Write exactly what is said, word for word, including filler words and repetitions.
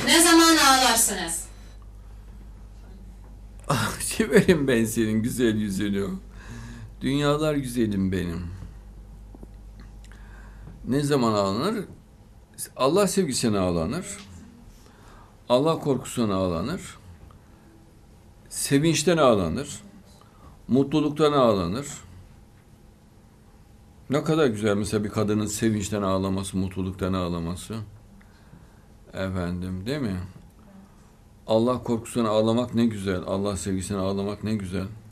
Ne zaman ağlarsınız? Ah, severim ben senin güzel yüzünü. Dünyalar güzelim benim. Ne zaman ağlanır? Allah sevgisine ağlanır. Allah korkusuna ağlanır. Sevinçten ağlanır. Mutluluktan ağlanır. Ne kadar güzel mesela bir kadının sevinçten ağlaması, mutluluktan ağlaması. Efendim, değil mi? Allah korkusuna ağlamak ne güzel. Allah sevgisine ağlamak ne güzel.